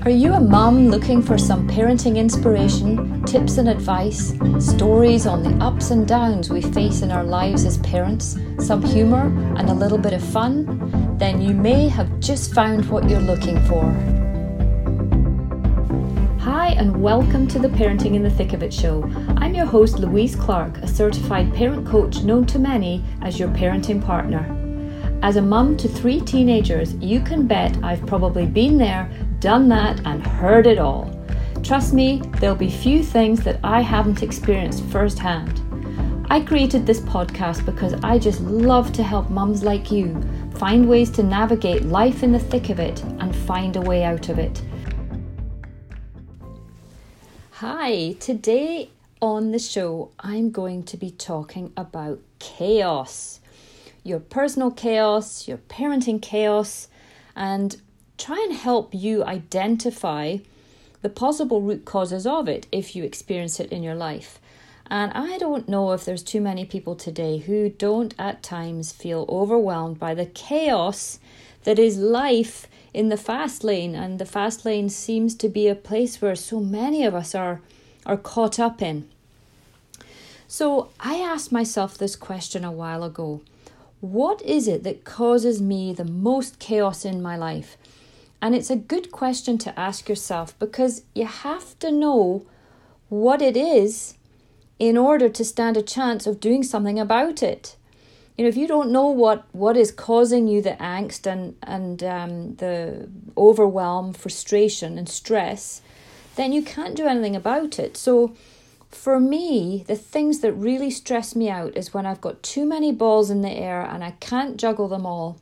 Are you a mum looking for some parenting inspiration, tips and advice, stories on the ups and downs we face in our lives as parents, some humour and a little bit of fun? Then you may have just found what you're looking for. Hi and welcome to the Parenting in the Thick of It show. I'm your host Louise Clark, a certified parent coach known to many as your parenting partner. As a mum to 3 teenagers, you can bet I've probably been there, done that and heard it all. Trust me, there'll be few things that I haven't experienced firsthand. I created this podcast because I just love to help mums like you find ways to navigate life in the thick of it and find a way out of it. Hi, today on the show I'm going to be talking about chaos. Your personal chaos, your parenting chaos, and try and help you identify the possible root causes of it if you experience it in your life. And I don't know if there's too many people today who don't at times feel overwhelmed by the chaos that is life in the fast lane. And the fast lane seems to be a place where so many of us are caught up in. So I asked myself this question a while ago. What is it that causes me the most chaos in my life? And it's a good question to ask yourself because you have to know what it is in order to stand a chance of doing something about it. You know, if you don't know what is causing you the angst and the overwhelm, frustration and stress, then you can't do anything about it. So for me, the things that really stress me out is when I've got too many balls in the air and I can't juggle them all.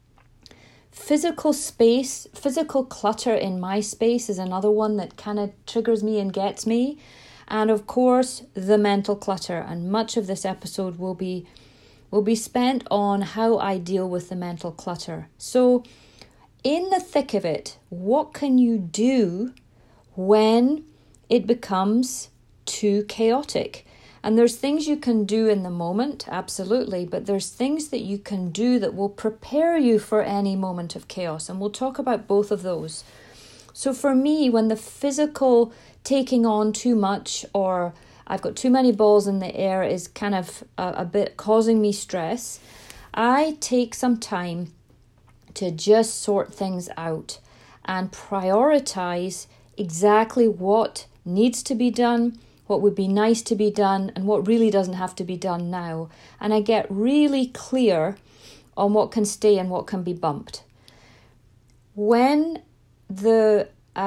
Physical space, physical clutter in my space is another one that kind of triggers me and gets me. And of course, the mental clutter. And much of this episode will be spent on how I deal with the mental clutter. So in the thick of it, what can you do when it becomes too chaotic? And there's things you can do in the moment, absolutely, but there's things that you can do that will prepare you for any moment of chaos. And we'll talk about both of those. So for me, when the physical taking on too much or I've got too many balls in the air is kind of a bit causing me stress, I take some time to just sort things out and prioritize exactly what needs to be done, what would be nice to be done, and what really doesn't have to be done now. And I get really clear on what can stay and what can be bumped. When for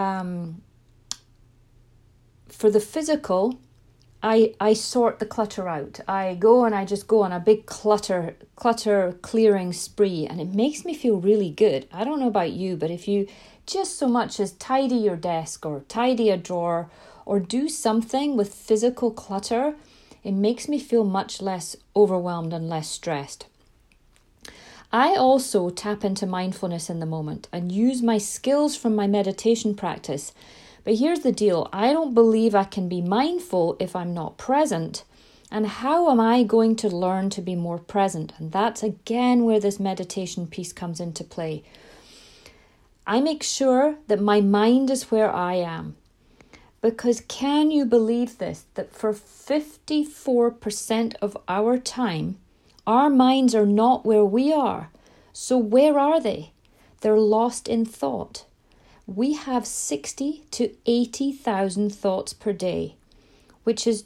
the physical, I sort the clutter out. I go and I just go on a big clutter clearing spree, and it makes me feel really good. I don't know about you, but if you just so much as tidy your desk or tidy a drawer or do something with physical clutter, it makes me feel much less overwhelmed and less stressed. I also tap into mindfulness in the moment and use my skills from my meditation practice. But here's the deal, I don't believe I can be mindful if I'm not present. And how am I going to learn to be more present? And that's again where this meditation piece comes into play. I make sure that my mind is where I am. Because can you believe this, that for 54% of our time, our minds are not where we are. So where are they? They're lost in thought. We have 60 to 80,000 thoughts per day, which is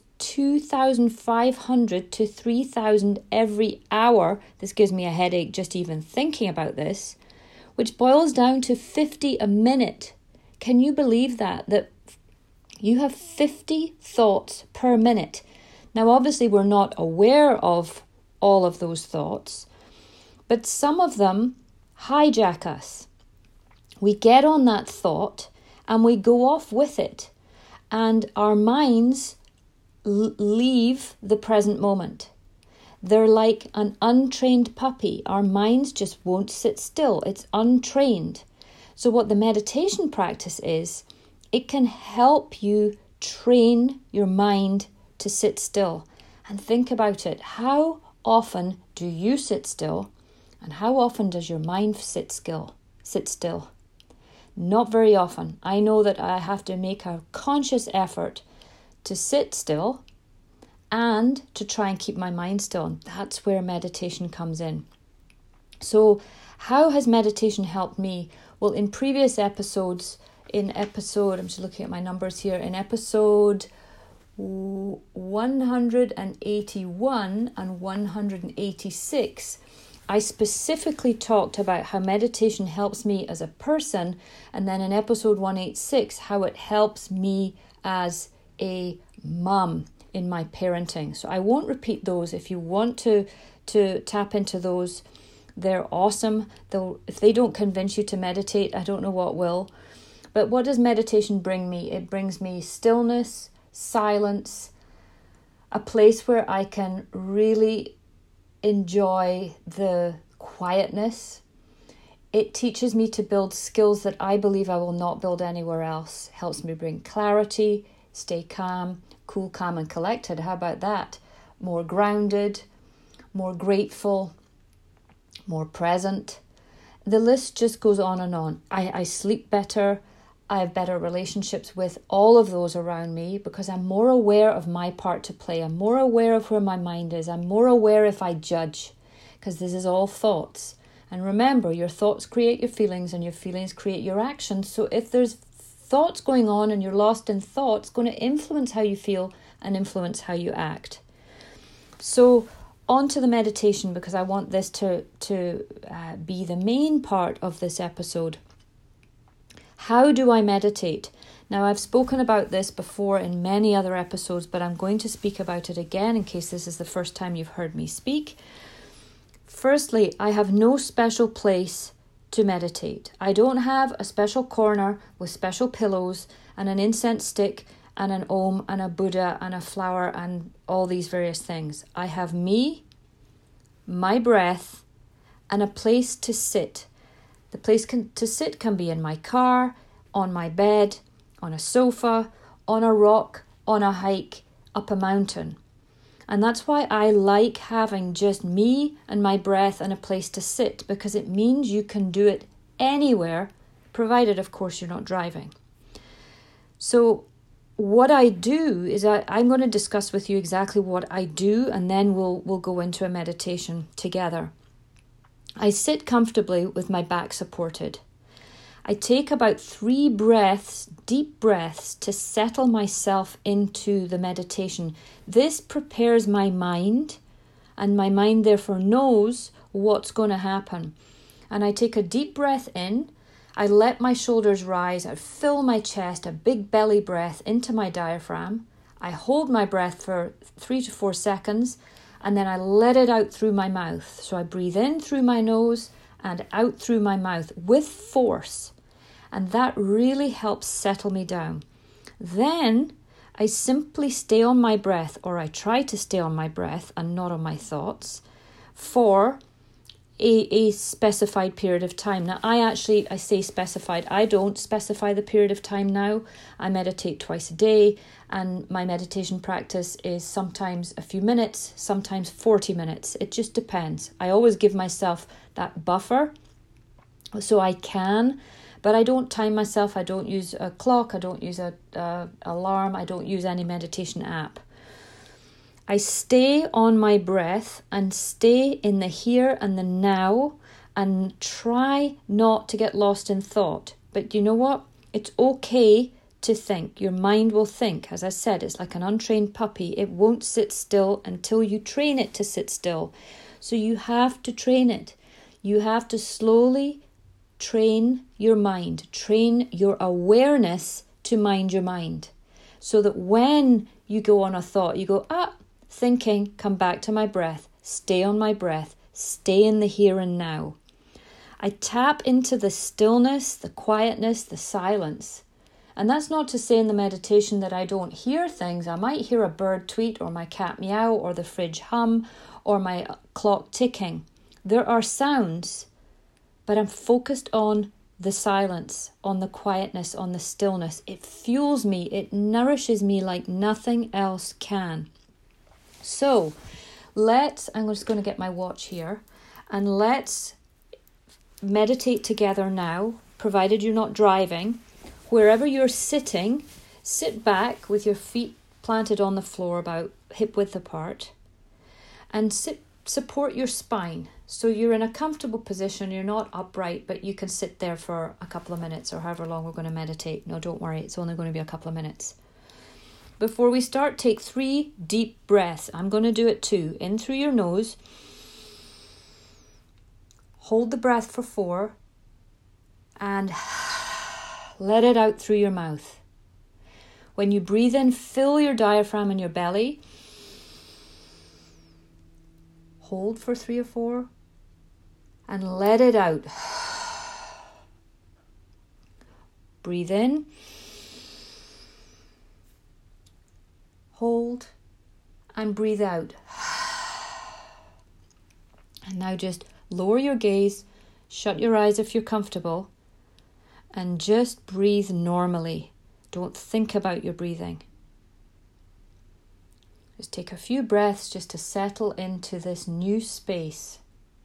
2,500 to 3,000 every hour. This gives me a headache just even thinking about this, which boils down to 50 a minute. Can you believe that you have 50 thoughts per minute? Now, obviously, we're not aware of all of those thoughts, but some of them hijack us. We get on that thought and we go off with it, and our minds leave the present moment. They're like an untrained puppy. Our minds just won't sit still. It's untrained. So what the meditation practice is, it can help you train your mind to sit still. And think about it. How often do you sit still? And how often does your mind sit still? Not very often. I know that I have to make a conscious effort to sit still and to try and keep my mind still. And that's where meditation comes in. So how has meditation helped me? Well, in previous episodes, I'm just looking at my numbers here, in episode 181 and 186, I specifically talked about how meditation helps me as a person, and then in episode 186, how it helps me as a mum in my parenting. So I won't repeat those. If you want to tap into those, they're awesome. If they don't convince you to meditate, I don't know what will. But what does meditation bring me? It brings me stillness, silence, a place where I can really enjoy the quietness. It teaches me to build skills that I believe I will not build anywhere else. Helps me bring clarity, stay calm, cool, calm and collected. How about that? More grounded, more grateful, more present. The list just goes on and on. I sleep better. I have better relationships with all of those around me because I'm more aware of my part to play. I'm more aware of where my mind is. I'm more aware if I judge, because this is all thoughts. And remember, your thoughts create your feelings and your feelings create your actions. So if there's thoughts going on and you're lost in thought, it's going to influence how you feel and influence how you act. So on to the meditation, because I want this to be the main part of this episode. How do I meditate? Now, I've spoken about this before in many other episodes, but I'm going to speak about it again in case this is the first time you've heard me speak. Firstly, I have no special place to meditate. I don't have a special corner with special pillows and an incense stick and an Om and a Buddha and a flower and all these various things. I have me, my breath, and a place to sit. The place to sit can be in my car, on my bed, on a sofa, on a rock, on a hike, up a mountain. And that's why I like having just me and my breath and a place to sit, because it means you can do it anywhere, provided, of course, you're not driving. So what I do is I'm going to discuss with you exactly what I do, and then we'll go into a meditation together. I sit comfortably with my back supported. I take about 3 breaths, deep breaths, to settle myself into the meditation. This prepares my mind, and my mind therefore knows what's going to happen. And I take a deep breath in. I let my shoulders rise. I fill my chest, a big belly breath into my diaphragm. I hold my breath for 3 to 4 seconds, and then I let it out through my mouth. So I breathe in through my nose and out through my mouth with force. And that really helps settle me down. Then I simply stay on my breath, or I try to stay on my breath and not on my thoughts, for a specified period of time. Now, I say specified. I don't specify the period of time now. I meditate twice a day, and my meditation practice is sometimes a few minutes, sometimes 40 minutes. It just depends. I always give myself that buffer so I can, but I don't time myself. I don't use a clock. I don't use a alarm. I don't use any meditation app. I stay on my breath and stay in the here and the now and try not to get lost in thought. But you know what? It's okay to think. Your mind will think. As I said, it's like an untrained puppy. It won't sit still until you train it to sit still. So you have to train it. You have to slowly train your mind, train your awareness to mind your mind. So that when you go on a thought, you go, thinking, come back to my breath, stay on my breath, stay in the here and now. I tap into the stillness, the quietness, the silence. And that's not to say in the meditation that I don't hear things. I might hear a bird tweet, or my cat meow, or the fridge hum, or my clock ticking. There are sounds, but I'm focused on the silence, on the quietness, on the stillness. It fuels me, it nourishes me like nothing else can. So I'm just going to get my watch here, and let's meditate together now provided you're not driving. Wherever you're sitting, sit back with your feet planted on the floor about hip width apart, and support your spine. So you're in a comfortable position, you're not upright, but you can sit there for a couple of minutes or however long we're going to meditate. No, don't worry, it's only going to be a couple of minutes. Before we start, take 3 deep breaths. I'm going to do it too. In through your nose. Hold the breath for 4. And let it out through your mouth. When you breathe in, fill your diaphragm in your belly. Hold for 3 or 4. And let it out. Breathe in. Hold. And breathe out. And now just lower your gaze. Shut your eyes if you're comfortable. And just breathe normally. Don't think about your breathing. Just take a few breaths just to settle into this new space.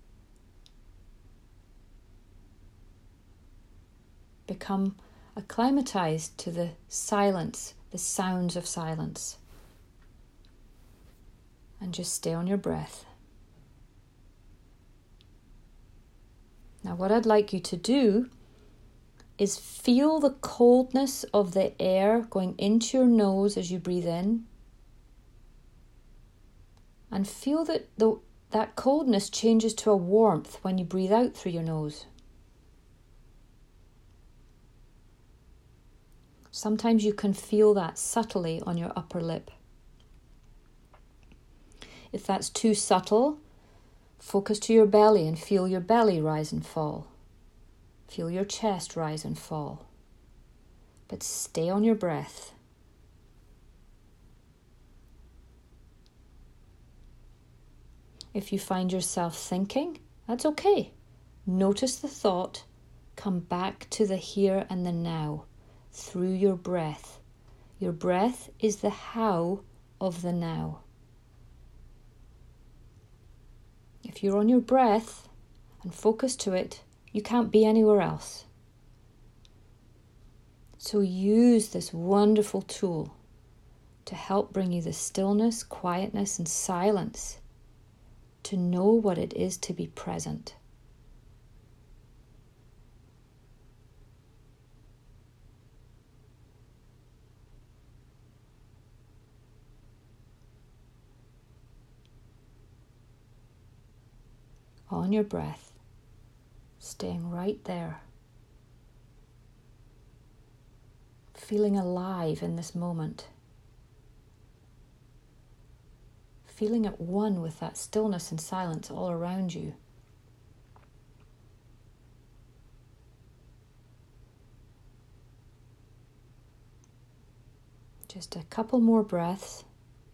Become acclimatized to the silence, the sounds of silence. And just stay on your breath. Now what I'd like you to do is feel the coldness of the air going into your nose as you breathe in. And feel that that coldness changes to a warmth when you breathe out through your nose. Sometimes you can feel that subtly on your upper lip. If that's too subtle, focus to your belly and feel your belly rise and fall. Feel your chest rise and fall. But stay on your breath. If you find yourself thinking, that's okay. Notice the thought. Come back to the here and the now through your breath. Your breath is the how of the now. If you're on your breath and focus to it, you can't be anywhere else. So use this wonderful tool to help bring you the stillness, quietness, and silence to know what it is to be present. On your breath. Staying right there. Feeling alive in this moment. Feeling at one with that stillness and silence all around you. Just a couple more breaths.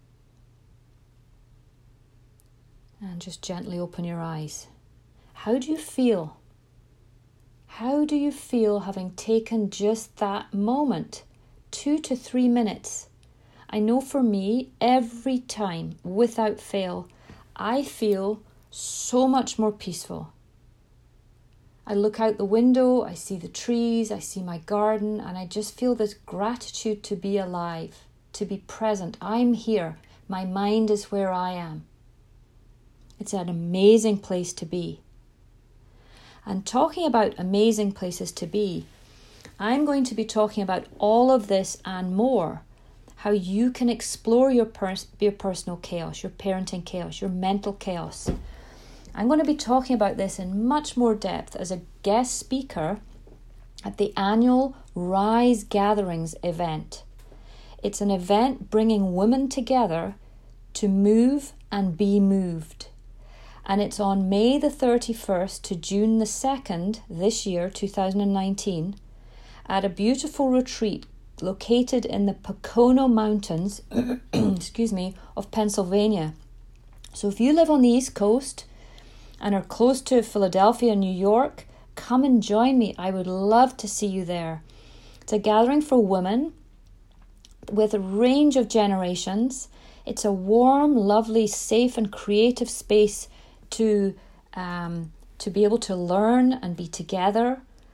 And just gently open your eyes. How do you feel? How do you feel having taken just that moment? 2 to 3 minutes. I know for me, every time, without fail, I feel so much more peaceful. I look out the window, I see the trees, I see my garden, and I just feel this gratitude to be alive, to be present. I'm here. My mind is where I am. It's an amazing place to be. And talking about amazing places to be, I'm going to be talking about all of this and more. How you can explore your personal chaos, your parenting chaos, your mental chaos. I'm going to be talking about this in much more depth as a guest speaker at the annual Rise Gatherings event. It's an event bringing women together to move and be moved. And it's on May the 31st to June the 2nd this year, 2019, at a beautiful retreat located in the Pocono Mountains, of Pennsylvania. So if you live on the East Coast and are close to Philadelphia, New York, come and join me. I would love to see you there. It's a gathering for women with a range of generations. It's a warm, lovely, safe and creative space to be able to learn and be together.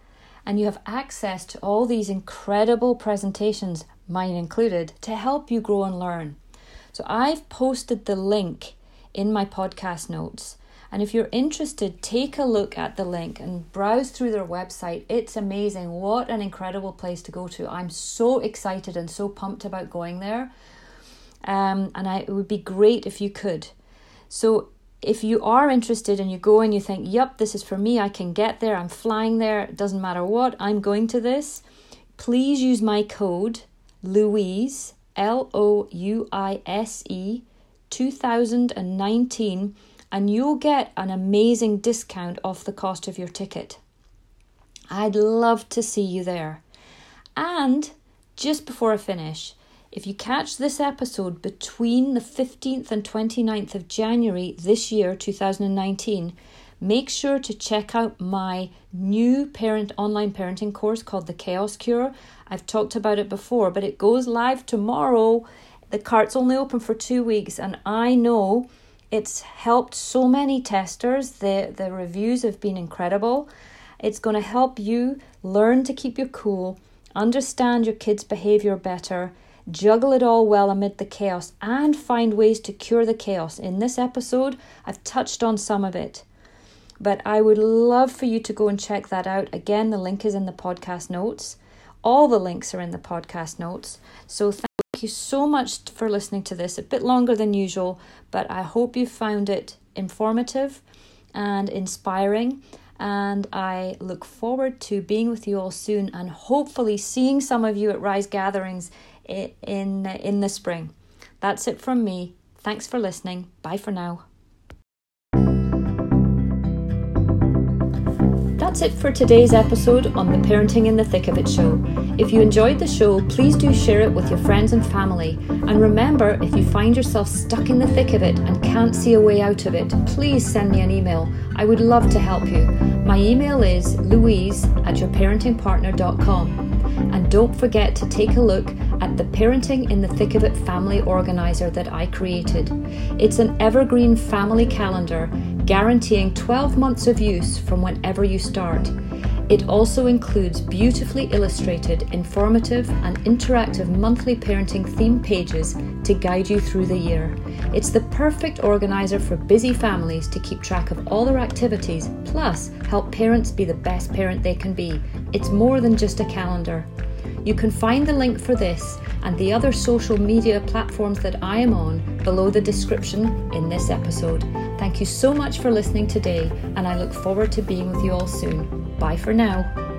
and you have access to all these incredible presentations, mine included, to help you grow and learn. So I've posted the link in my podcast notes. And if you're interested, take a look at the link and browse through their website. It's amazing. What an incredible place to go to. I'm so excited and so pumped about going there. It would be great if you could. So if you are interested and you go and you think, yep, this is for me, I can get there, I'm flying there, it doesn't matter what, I'm going to this, please use my code Louise, Louise, 2019, and you'll get an amazing discount off the cost of your ticket. I'd love to see you there. And just before I finish, if you catch this episode between the 15th and 29th of January this year, 2019, make sure to check out my new online parenting course called The Chaos Cure. I've talked about it before, but it goes live tomorrow. The cart's only open for 2 weeks, and I know it's helped so many testers. The reviews have been incredible. It's going to help you learn to keep your cool, understand your kids' behaviour better, juggle it all well amid the chaos, and find ways to cure the chaos. In this episode, I've touched on some of it. But I would love for you to go and check that out. Again, the link is in the podcast notes. All the links are in the podcast notes. So thank you so much for listening to this. A bit longer than usual, but I hope you found it informative and inspiring. And I look forward to being with you all soon and hopefully seeing some of you at Rise gatherings in the spring. That's it from me. Thanks for listening. Bye for now. That's it for today's episode on the Parenting in the Thick of It show. If you enjoyed the show, please do share it with your friends and family. And remember, if you find yourself stuck in the thick of it and can't see a way out of it, please send me an email. I would love to help you. My email is louise@yourparentingpartner.com. And don't forget to take a look at the Parenting in the Thick of It family organizer that I created. It's an evergreen family calendar guaranteeing 12 months of use from whenever you start. It also includes beautifully illustrated, informative and interactive monthly parenting theme pages to guide you through the year. It's the perfect organizer for busy families to keep track of all their activities, plus help parents be the best parent they can be. It's more than just a calendar. You can find the link for this and the other social media platforms that I am on below the description in this episode. Thank you so much for listening today, and I look forward to being with you all soon. Bye for now.